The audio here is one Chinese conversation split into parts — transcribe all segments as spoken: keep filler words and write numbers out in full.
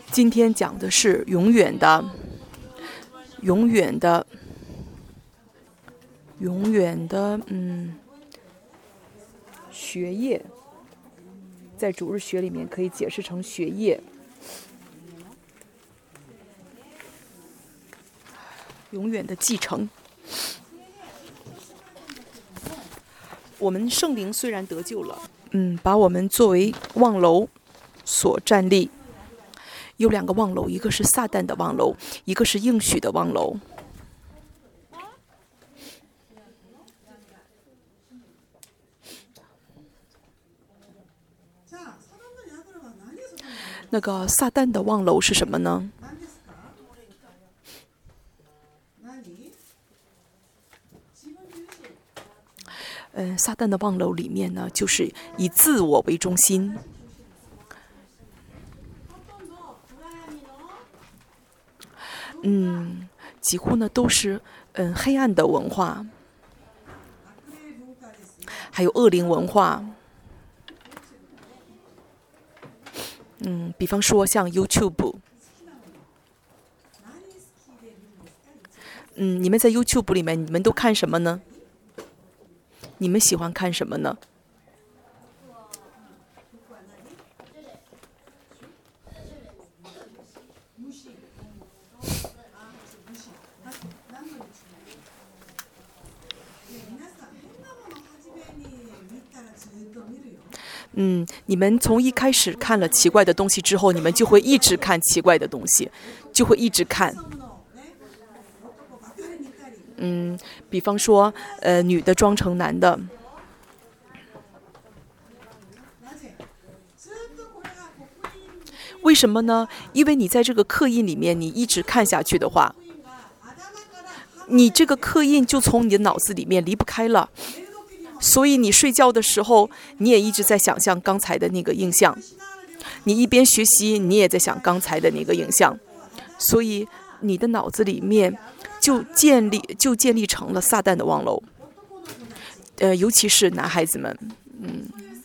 今天讲的是永远的、永远的、永远的，嗯，学业，在主日学里面可以解释成学业。永远的继承。我们圣灵虽然得救了，嗯，把我们作为望楼所站立。有两个望楼，一个是撒旦的望楼，一个是应许的望楼。那个撒旦的望楼是什么呢？嗯，撒旦的望楼里面呢，就是以自我为中心。嗯，几乎呢都是嗯黑暗的文化，还有恶灵文化。嗯，比方说像 YouTube。嗯，你们在 YouTube 里面，你们都看什么呢？你们喜欢看什么呢？嗯，你们从一开始看了奇怪的东西之后，你们就会一直看奇怪的东西，就会一直看。嗯，比方说，呃，女的装成男的。为什么呢？因为你在这个刻印里面，你一直看下去的话，你这个刻印就从你的脑子里面离不开了。所以你睡觉的时候，你也一直在想象刚才的那个印象。你一边学习，你也在想刚才的那个印象。所以你的脑子里面就建立就建立成了撒旦的望楼。呃，尤其是男孩子们，嗯，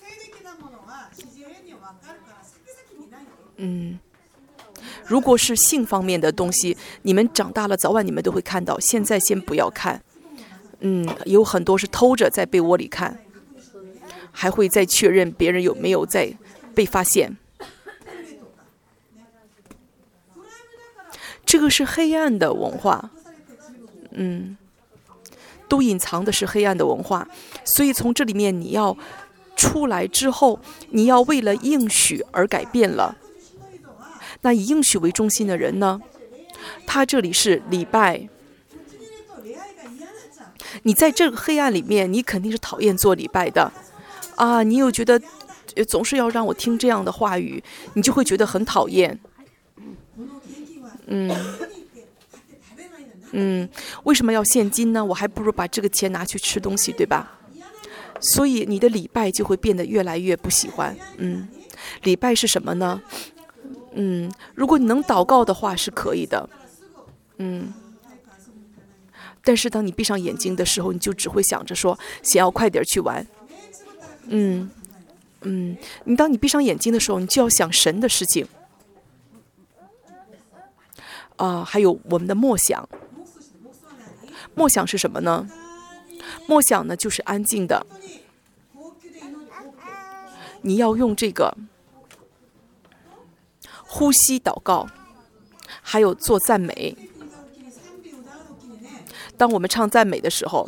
嗯，如果是性方面的东西，你们长大了，早晚你们都会看到。现在先不要看。嗯，有很多是偷着在被窝里看，还会再确认别人有没有在被发现。这个是黑暗的文化，嗯，都隐藏的是黑暗的文化。所以从这里面你要出来之后，你要为了应许而改变了。那以应许为中心的人呢，他这里是礼拜。你在这个黑暗里面，你肯定是讨厌做礼拜的啊！你又觉得总是要让我听这样的话语，你就会觉得很讨厌。嗯嗯，为什么要现金呢？我还不如把这个钱拿去吃东西，对吧？所以你的礼拜就会变得越来越不喜欢。嗯，礼拜是什么呢？嗯，如果你能祷告的话是可以的。嗯。但是当你闭上眼睛的时候，你就只会想着说想要快点去玩。嗯嗯，你当你闭上眼睛的时候，你就要想神的事情啊、呃，还有我们的默想。默想是什么呢？默想呢就是安静的，你要用这个呼吸祷告，还有做赞美。当我们唱赞美的时候，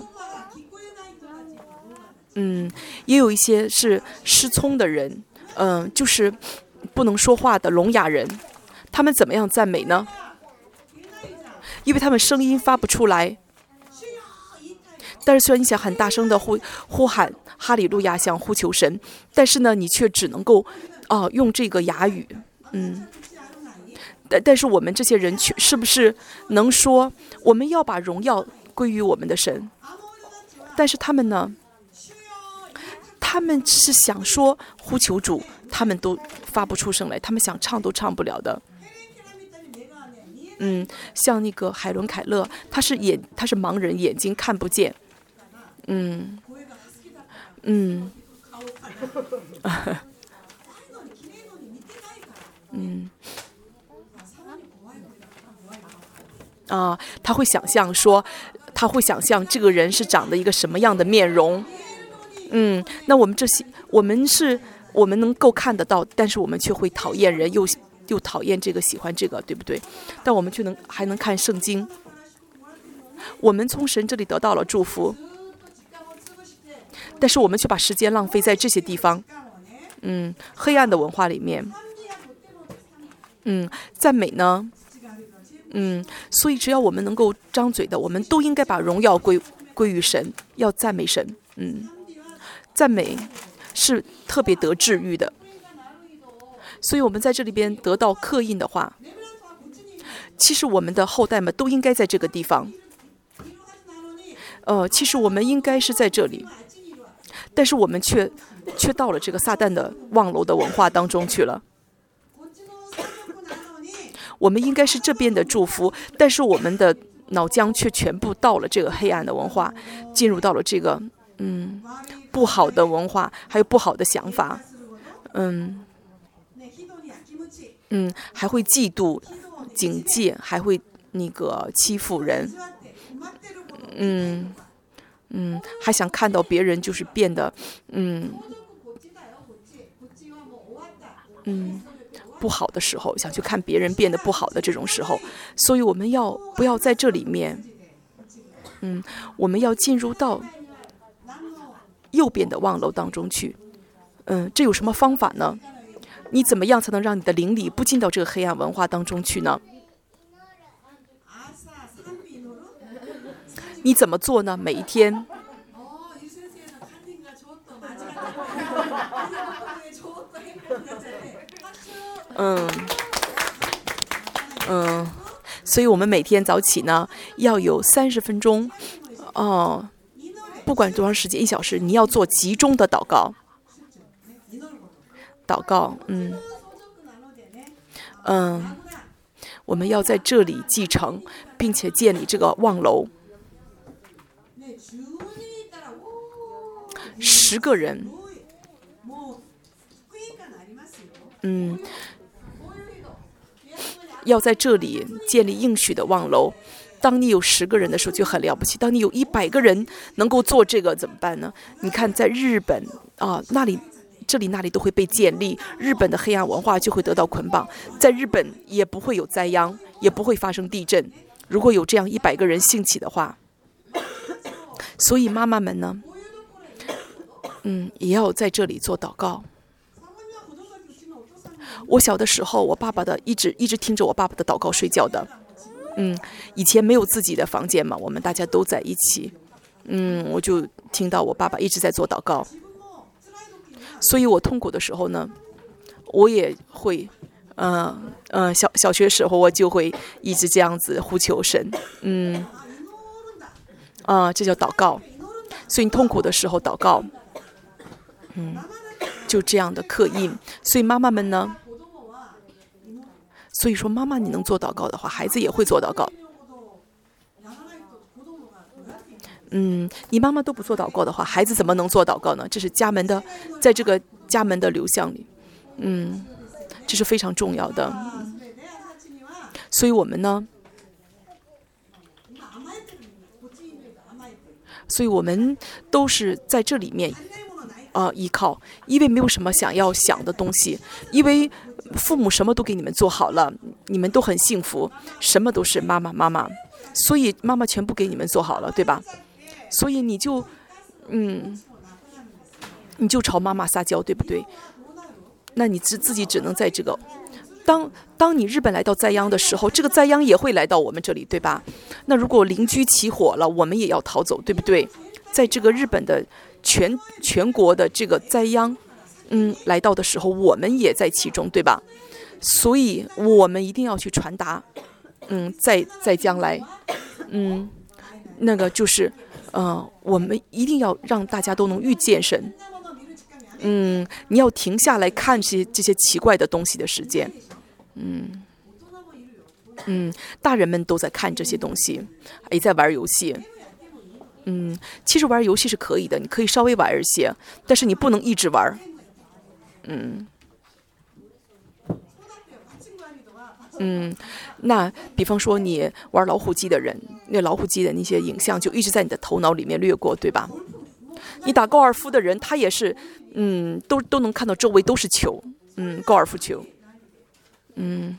嗯，也有一些是失聪的人，嗯、呃，就是不能说话的聋哑人，他们怎么样赞美呢？因为他们声音发不出来。但是虽然你想很大声的呼呼喊哈利路亚，想呼求神，但是呢，你却只能够啊、呃、用这个哑语，嗯。但但是我们这些人却是不是能说我们要把荣耀归于我们的神？但是他们呢，他们是想说呼求主，他们都发不出声来，他们想唱都唱不了的。嗯，像那个海伦凯勒，他是眼他是盲人，眼睛看不见。嗯嗯嗯。 啊，他会想象说，他会想象这个人是长得一个什么样的面容。嗯，那我们这些，我们是，我们能够看得到，但是我们却会讨厌人，又又讨厌这个，喜欢这个，对不对？但我们却能还能看圣经，我们从神这里得到了祝福，但是我们却把时间浪费在这些地方。嗯，黑暗的文化里面，嗯，赞美呢，嗯，所以只要我们能够张嘴的，我们都应该把荣耀归归于神，要赞美神。嗯，赞美是特别得治愈的。所以我们在这里边得到刻印的话，其实我们的后代们都应该在这个地方。呃，其实我们应该是在这里，但是我们却却到了这个撒旦的望楼的文化当中去了。我们应该是这边的祝福，但是我们的脑浆却全部到了这个黑暗的文化，进入到了这个嗯不好的文化，还有不好的想法，嗯嗯，还会嫉妒、警戒，还会那个欺负人，嗯嗯，还想看到别人就是变得嗯嗯。不好的时候，想去看别人变得不好的这种时候，所以我们要不要在这里面，嗯，我们要进入到右边的望楼当中去，嗯，这有什么方法呢？你怎么样才能让你的灵里不进到这个黑暗文化当中去呢？你怎么做呢？每一天，嗯嗯，所以我们每天早起呢，要有三十分钟，哦、呃，不管多长时间，一小时，你要做集中的祷告，祷告，嗯嗯，我们要在这里继承，并且建立这个望楼。十个人，嗯。要在这里建立应许的望楼。当你有十个人的时候就很了不起，当你有一百个人能够做这个怎么办呢？你看在日本啊，那里这里那里都会被建立，日本的黑暗文化就会得到捆绑，在日本也不会有灾殃，也不会发生地震，如果有这样一百个人兴起的话。所以妈妈们呢，嗯，也要在这里做祷告。我小的时候，我爸爸的一直一直听着我爸爸的祷告睡觉的。嗯，以前没有自己的房间嘛，我们大家都在一起。嗯，我就听到我爸爸一直在做祷告。所以我痛苦的时候呢，我也会，嗯、呃、嗯、呃，小小学时候我就会一直这样子呼求神。嗯，啊、呃，这叫祷告。所以你痛苦的时候祷告，嗯，就这样的刻印。所以妈妈们呢？所以说，妈妈你能做祷告的话，孩子也会做祷告。嗯，你妈妈都不做祷告的话，孩子怎么能做祷告呢？这是家门的，在这个家门的流向里，嗯，这是非常重要的。嗯、所以我们呢，所以我们都是在这里面。呃，依靠，因为没有什么想要想的东西，因为父母什么都给你们做好了，你们都很幸福，什么都是妈妈妈妈，所以妈妈全部给你们做好了，对吧？所以你就，嗯，你就朝妈妈撒娇，对不对？那你自自己只能在这个，当当你日本来到灾殃的时候，这个灾殃也会来到我们这里，对吧？那如果邻居起火了，我们也要逃走，对不对？在这个日本的。全全国的这个灾殃，嗯，来到的时候，我们也在其中，对吧？所以我们一定要去传达，嗯，在在将来，嗯，那个就是，呃，我们一定要让大家都能遇见神，嗯，你要停下来看这些这些奇怪的东西的时间，嗯嗯，大人们都在看这些东西，也在玩游戏。嗯，其实玩游戏是可以的，你可以稍微玩一些，但是你不能一直玩。嗯， 嗯，那比方说你玩老虎机的人，那老虎机的那些影像就一直在你的头脑里面掠过，对吧？你打高尔夫的人，他也是，嗯，都都能看到周围都是球，嗯，高尔夫球，嗯。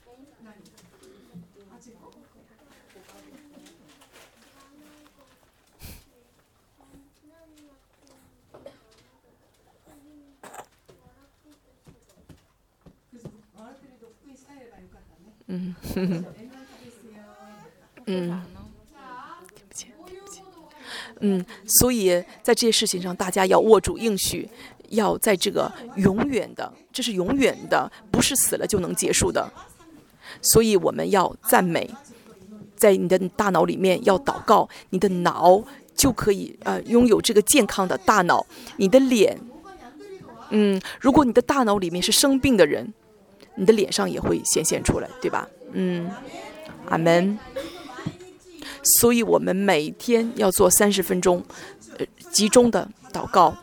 嗯嗯嗯，对不起，对不起。嗯，所以在这些事情上，大家要握住应许，要在这个永远的，这是永远的，不是死了就能结束的。所以我们要赞美，在你的大脑里面要祷告，你的脑就可以呃拥有这个健康的大脑。你的脸，嗯，如果你的大脑里面是生病的人，你的脸上也会显现出来，对吧？嗯，阿门。所以我们每天要做三十分钟，呃，集中的祷告。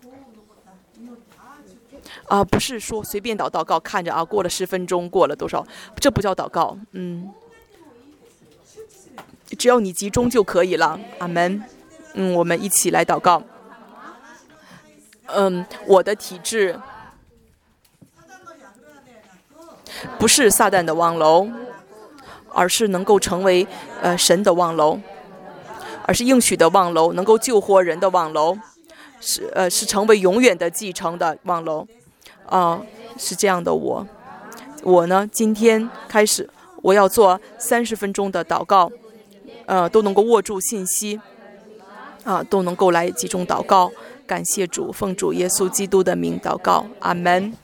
啊、呃，不是说随便祷祷告，看着啊，过了十分钟，过了多少，这不叫祷告。嗯，只要你集中就可以了。阿门。嗯，我们一起来祷告。嗯，我的体质不是撒旦的望楼，而是能够成为呃神的望楼，而是应许的望楼，能够救活人的望楼，是呃是成为永远的继承的望楼。啊、呃，是这样的我，我呢今天开始我要做三十分钟的祷告，呃都能够握住信息，啊、呃、都能够来集中祷告。感谢主，奉主耶稣基督的名祷告，阿门。